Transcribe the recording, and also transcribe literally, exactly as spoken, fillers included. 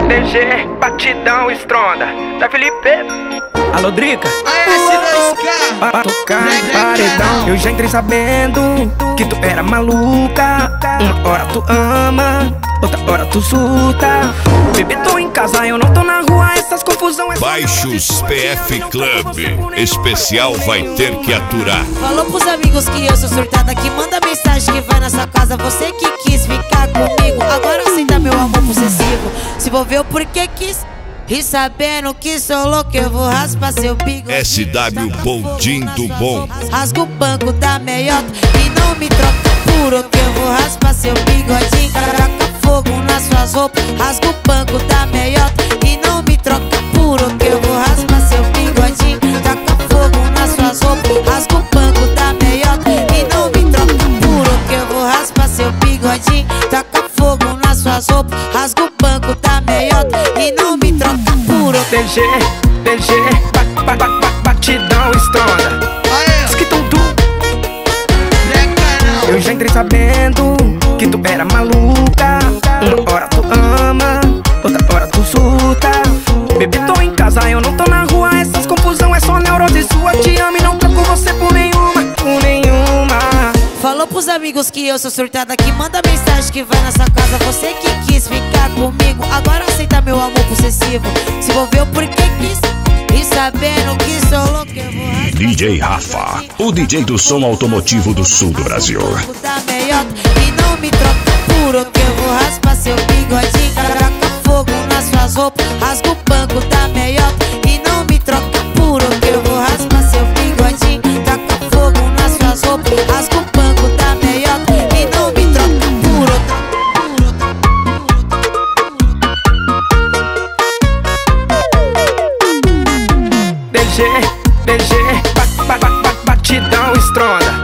D G, batidão estronda da Felipe. Alô, Drica. Pra tocar paredão. Eu já entrei sabendo que tu era maluca. Uma hora tu ama, outra hora tu surta. Bebê, tô em casa, eu não tô na rua. Essas confusão é Baixos P F Club especial vai ter que aturar. Falou pros amigos que eu sou surtada, que manda mensagem que vai na sua casa. Você que quis ficar comigo, agora aceita meu amor possessivo. Se envolveu porque quis, e sabendo que sou louco, eu vou raspar seu bigode. S W Boldin do Bom. Rasga o banco da meiota e não me troca puro, que eu vou raspar seu bigodinho. Taca fogo nas suas roupas. Rasga o banco da meiota e não me troca puro, que eu vou raspar seu bigodinho. Taca fogo nas suas roupas. Rasga o banco da meiota e não me troca puro, que eu vou raspar seu bigodinho. Taca fogo nas suas roupas. Rasga o banco da meiota e não me troca puro. D G, D G, ba, ba, ba, batidão estronda. Esquitum-tum. Eu já entrei sabendo que tu era maluca. Uma hora tu ama, outra hora tu surta. Bebê, tô em casa, eu não tô na rua. Essas confusão é só neurose sua. Te amo e não troco você por nenhuma, por nenhuma. Falou pros amigos que eu sou surtada, que manda mensagem que vai na sua casa. Você que quis ficar comigo, agora aceita meu amor possessivo. Se envolveu porque quis, e sabendo que sou louco, eu vou raspar D J Rafa, o D J do som automotivo do sul do Brasil. da meiota e não me troca puro, que eu vou raspar seu bigodinho. Taca fogo nas suas roupas. Rasga o banco da meiota e não me troca puro, que eu vou raspar seu bigodinho. Taca fogo nas suas roupas. Rasga o banco da meiota e não me troca puro. D G, D G, ba, ba, ba, batidão estronda.